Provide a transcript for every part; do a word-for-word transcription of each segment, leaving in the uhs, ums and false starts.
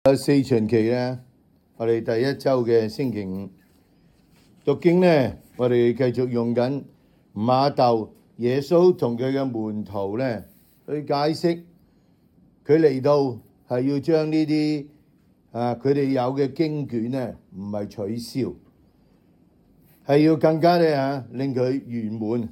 四旬期咧，我哋第一週嘅星期五讀經咧，我哋繼續用緊馬竇耶穌同佢嘅門徒咧去解釋，佢嚟到係要將呢啲啊佢哋有嘅經卷咧，唔係取消，係要更加咧嚇令佢圓滿。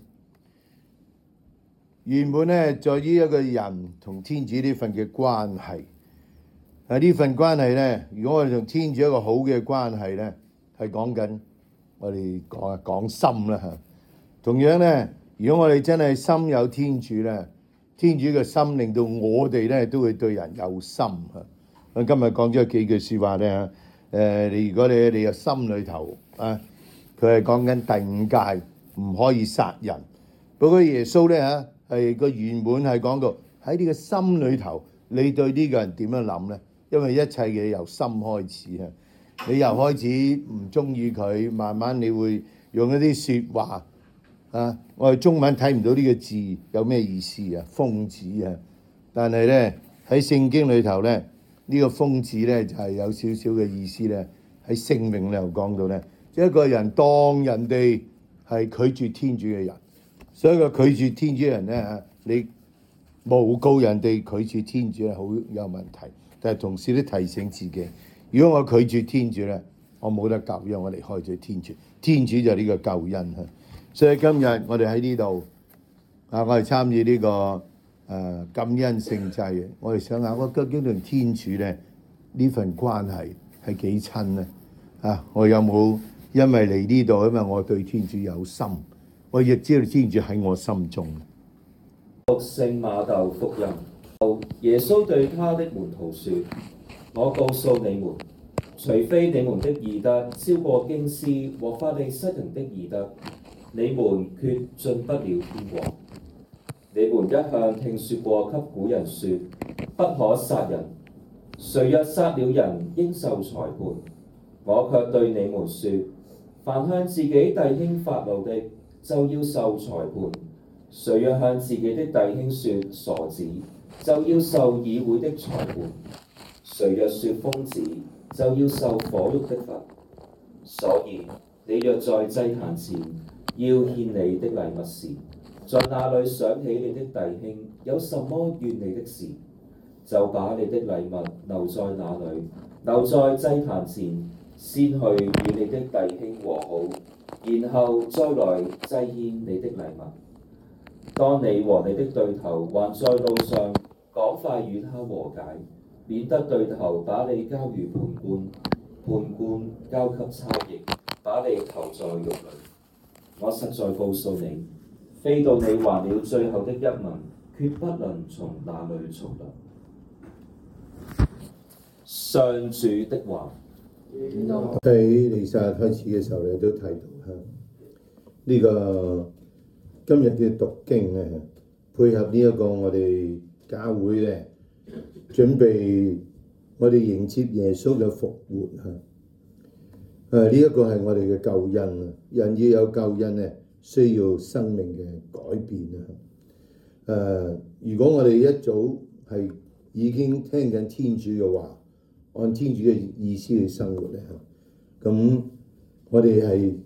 圓滿咧，在於一個人同天主呢份嘅關係。啊！呢份關係咧，如果我哋同天主一個好嘅關係咧，係講緊我哋講啊講心啦嚇。同樣咧，如果我哋真係心有天主咧，天主嘅心令到我哋咧都會對人有心嚇。我今日講咗幾句説話咧嚇。誒，你如果你你嘅心裏頭啊，佢係講緊第五誡唔可以殺人。不過耶穌咧嚇係個圓滿係講到喺你嘅心裏頭，你對呢個人點樣諗咧？因為一切嘢由心開始啊！你由開始唔中意佢，慢慢你會用一啲説話啊。我哋中文睇唔到呢個字有咩意思啊？瘋子啊！但係咧喺聖經裏頭咧，呢個瘋子咧就係有少少嘅意思咧。喺聖詠裏頭講到咧，一個人當人哋係拒絕天主嘅人，所以個拒絕天主嘅人咧嚇，你誣告人哋拒絕天主係好有問題。但係同時都提醒自己，如果我拒絕天主咧，我冇得救，因為我離開咗天主。天主就係呢個救恩。所以今日我哋喺呢度啊，我哋參與呢、這個誒、呃、感恩聖祭。我哋想下，我究竟同天主咧呢份關係係幾親咧？啊，我有冇因為嚟呢度，因為我對天主有心，我亦知道天主喺我心中。 讀聖馬竇福音。耶穌對他的門徒說：我告訴你們，除非你們的義德超過經師和法利塞人的義德，你們決進不了天國。你們一向聽說過給古人說，不可殺人，誰若殺了人，應受裁判。我卻對你們說，凡向自己弟兄發怒的，就要受裁判；誰若向自己的弟兄說傻子，就要受議會的裁判；誰若說瘋子，就要受火獄的罰。所以你若在祭壇前要獻你的禮物時，在那裏想起你的弟兄有什麼怨你的事，就把你的禮物留在那裏，留在祭壇前，先去與你的弟兄和好，然後再來祭獻你的禮物。當你和你的對頭還在路上，趕快與他和解，免得對頭把你交與判官，判官交給差役，把你投在獄裏。我實在告訴你，非到你還了最後的一文，決不能從那裏重來。上主的話。 喺彌撒開始嘅時候，你都提到嚇呢、這個今日嘅讀經咧，配合呢一個我哋教會咧，準備我哋迎接耶穌嘅復活嚇。誒呢一個係我哋嘅救恩啊！人要有救恩咧，需要生命嘅改變啊！誒、呃，如果我哋一早係已經聽緊天主嘅話，按天主嘅意思去生活咧，咁我哋係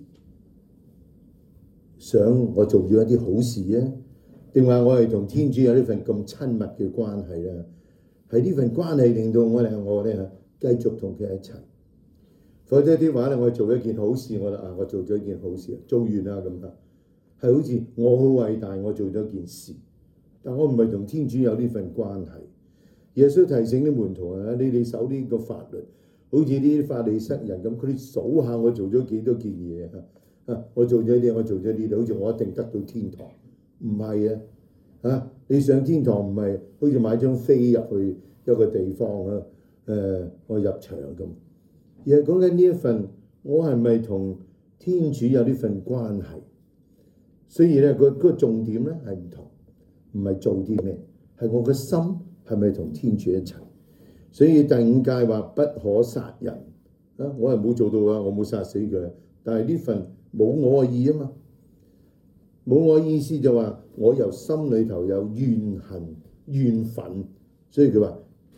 想我做咗一啲好事啊，定話我係同天主有呢份咁親密嘅關係咧？係呢份關係令到我哋我咧繼續同佢一齊。否則啲話咧，我做一件好事，我啊我做咗一件好事，做完啦咁啊，係好似我好偉大，我做咗件事，但我唔係同天主有呢份關係。耶穌提醒啲門徒啊，你哋守呢個法律，好似啲法利塞人咁，佢哋數下我做咗幾多件嘢啊！我做咗啲，我做咗呢啲，好似我一定得到天堂，唔係啊！啊，你上天堂唔係好似買張飛入去一個地方啊？誒、呃，我入場咁，而係講緊呢一份，我係咪同天主有呢份關係？所以咧，個、嗰個重點咧係唔同，唔係做啲咩，係我個心係咪同天主一齊？所以第五誡話不可殺人啊！我係冇做到啊，我冇殺死佢，但係呢份冇我嘅意啊嘛，冇我意思就話我由心裏頭有怨恨怨憤，所以佢話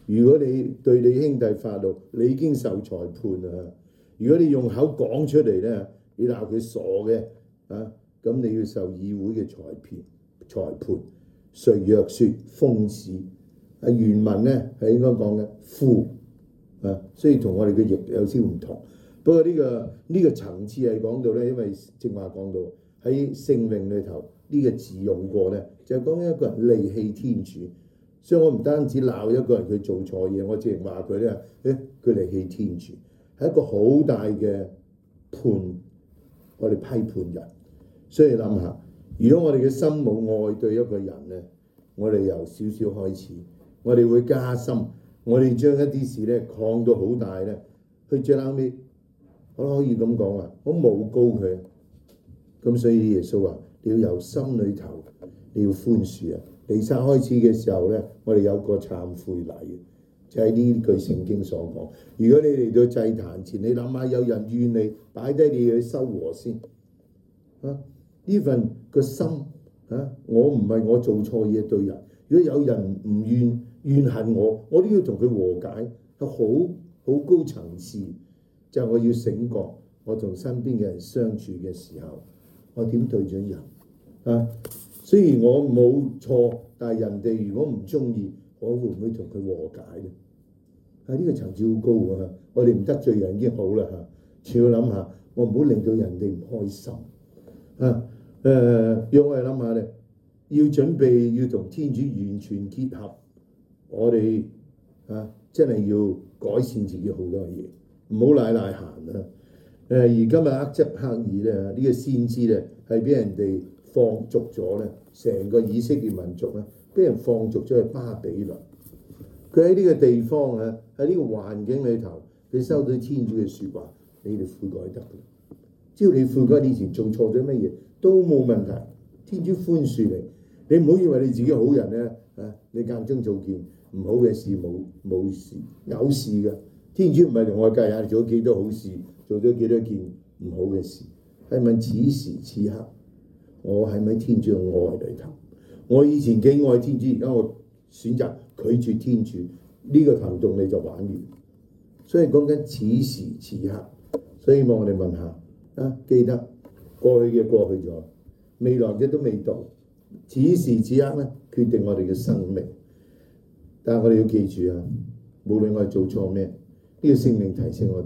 如果你對你兄弟發怒，你已經受裁判啦。如果你用口講出嚟咧，你鬧佢傻嘅啊，咁你要受議會嘅裁判裁判。誰若説瘋子，係原文咧係應該講嘅夫啊，所以同我哋嘅譯有少唔同。不過呢、這個呢、這個層次係講到咧，因為正話講到喺聖詠裏頭呢、這個字用過咧，就係、是、講一個人離棄天主。所以我唔單止鬧一個人佢做錯嘢，我淨係話佢咧，誒佢離棄天主，係一個好大嘅判，我哋批判人。所以諗下，如果我哋嘅心冇愛對一個人咧，我哋由少少開始，我哋會加深，我哋將一啲事咧擴到好大咧，去最後尾，我可以咁講啊，我誣告佢。咁所以耶穌話：你要由心裏頭，你要寬恕啊！彌撒開始嘅時候咧，我哋有個懺悔禮，就係呢句聖經所講。如果你嚟到祭壇前，你諗下有人怨你，擺低你去修和先啊！呢份個心啊，我唔係我做錯嘢對人。如果有人唔怨怨恨我，我都要同佢和解，係好好高層次。就係我要醒覺，我同身邊嘅人相處嘅時候，我點對咗人啊？雖然我冇錯，但係人哋如果唔中意，我會唔會同佢和解咧？啊，呢、這個層次好高啊！我哋唔得罪人已經好啦嚇，仲要諗下，我唔好令到人哋唔開心啊！誒、呃，讓我哋諗下咧，要準備要同天主完全結合，我哋啊真係要改善自己好多嘢，唔好賴賴閒啊！誒，而今日厄則克耳咧，呢、這個先知咧係俾人哋放逐咗咧，成個以色列民族咧，俾人放逐咗去巴比倫。佢喺呢個地方啊，喺呢個環境裏頭，佢收到天主嘅説話，你哋悔改得嘅。只要你悔改，你以前做錯咗乜嘢都冇問題，天主寬恕你。你唔好以為你自己好人咧，啊，你間中做件唔好嘅事冇冇事，有事嘅。天主唔係同我計下你做咗幾多好事，做咗幾多件唔好嘅事，係問此時此刻。我係咪天主嘅愛裏頭？我以前幾愛天主，而家我選擇拒絕天主，呢、這個行動你就玩完。所以講緊此時此刻，所以希望我哋問下啊，記得過去嘅過去咗，未來嘅都未到。此時此刻咧，決定我哋嘅生命。但係我哋要記住啊，無論我哋做錯咩，呢、這個聖靈提醒我哋，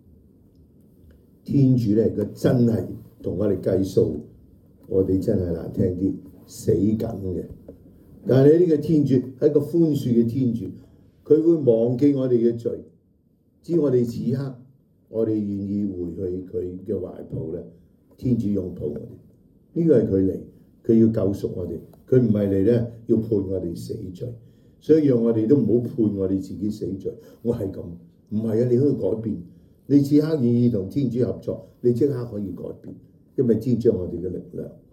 天主咧，佢真係同我哋計數。我哋真係難聽啲，死緊嘅。但係呢個天主係一個寬恕嘅天主，佢會忘記我哋嘅罪。只要我哋此刻，我哋願意回去佢嘅懷抱咧，天主擁抱我哋。呢、這個係佢嚟，佢要救贖我哋，佢唔係嚟咧要判我哋死罪。所以讓我哋都唔好判我哋自己死罪。我係咁，唔係啊！你可以改變，你此刻願意同天主合作，你即刻可以改變。因為天主係我哋嘅力量。